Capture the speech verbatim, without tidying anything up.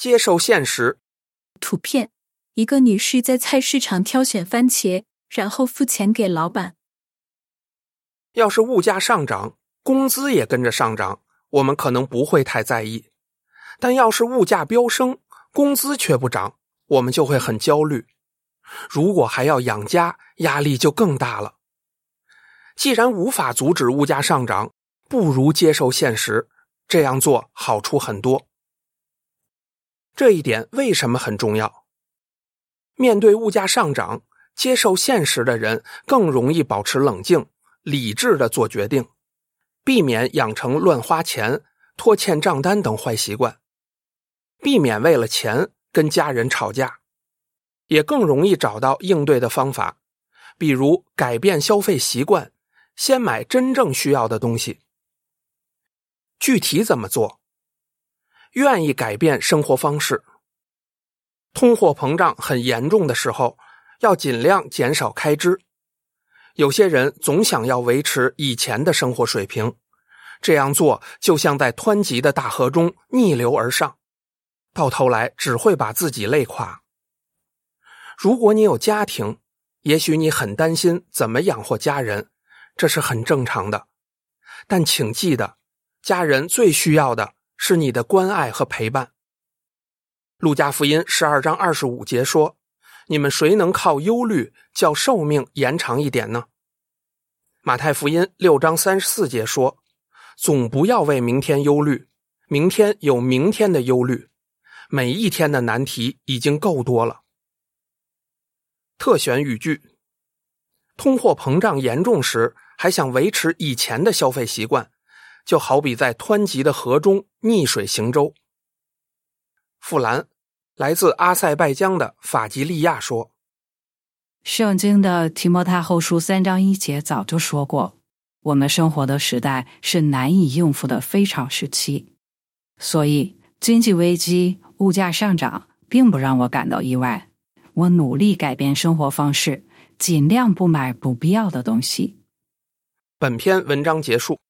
接受现实。 图片：一个女士在菜市场挑选番茄，然后付钱给老板。 要是物价上涨，工资也跟着上涨，我们可能不会太在意。但要是物价飙升，工资却不涨，我们就会很焦虑。如果还要养家，压力就更大了。既然无法阻止物价上涨，不如接受现实，这样做好处很多。这一点为什么很重要？面对物价上涨，接受现实的人更容易保持冷静，理智地做决定，避免养成乱花钱、拖欠账单等坏习惯，避免为了钱跟家人吵架，也更容易找到应对的方法，比如改变消费习惯，先买真正需要的东西。具体怎么做？愿意改变生活方式。通货膨胀很严重的时候，要尽量减少开支。有些人总想要维持以前的生活水平，这样做就像在湍急的大河中逆流而上，到头来只会把自己累垮。如果你有家庭，也许你很担心怎么养活家人，这是很正常的。但请记得，家人最需要的是你的关爱和陪伴。路加福音十二章二十五节说，你们谁能靠忧虑叫寿命延长一点呢？马太福音六章三十四节说，总不要为明天忧虑，明天有明天的忧虑，每一天的难题已经够多了。特选语句：通货膨胀严重时，还想维持以前的消费习惯，就好比在湍急的河中逆水行舟。富兰，来自阿塞拜疆的法吉利亚说， 圣经的提摩太后书三章一节早就说过，我们生活的时代是难以应付的非常时期，所以经济危机、物价上涨并不让我感到意外。我努力改变生活方式，尽量不买不必要的东西。 本篇文章结束。